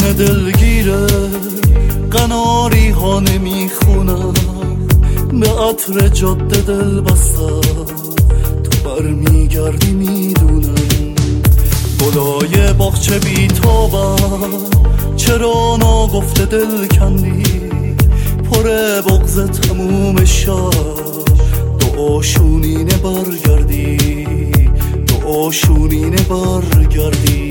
خونه دلگیره قناری ها نمیخونم، به عطر جاده دل بستم تو برمیگردی میدونم. گلای باغچه بی تابم چرا ناگفته دل کندی، پر بغض تموم شب دو آشونینه برگردی، دو آشونینه برگردی.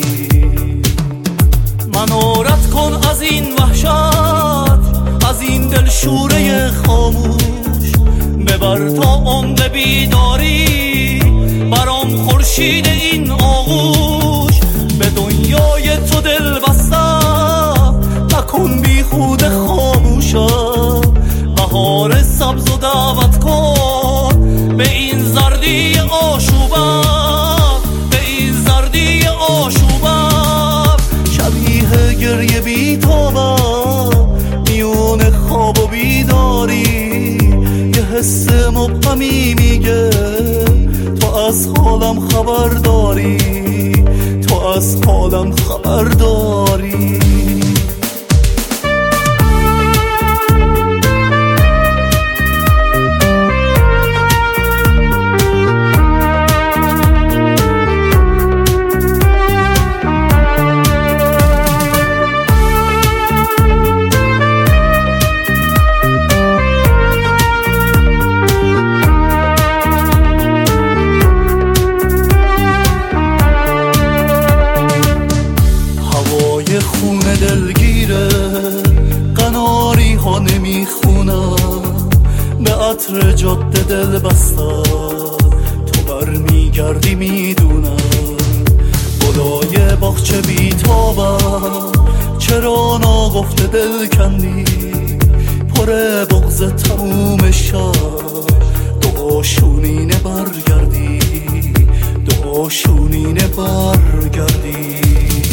منو رد کن از این وحشت، از این دل شوره خاموش، ببر تا عمق بیداری برام خورشید این آغوش. به دنیای تو دل بستم نکن بی خود خاموشم، بهار سبز و دعوت کن به این زردی آشوبم، به این زردی آشوبم. شبیه گریه بی تابم میون خواب و بیداری، یه حس مبهمی میگه تو از حالم خبر داری، تو از حالم خبر داری. خونه دلگیره قناری ها نمیخونم، به عطر جاده دل بستم تو برمیگردی میدونم. گلای باغچه بی تابم چرا ناگفته دل کندی، پر بغض تموم شب دو آشونینه برگردی، دو آشونینه برگردی.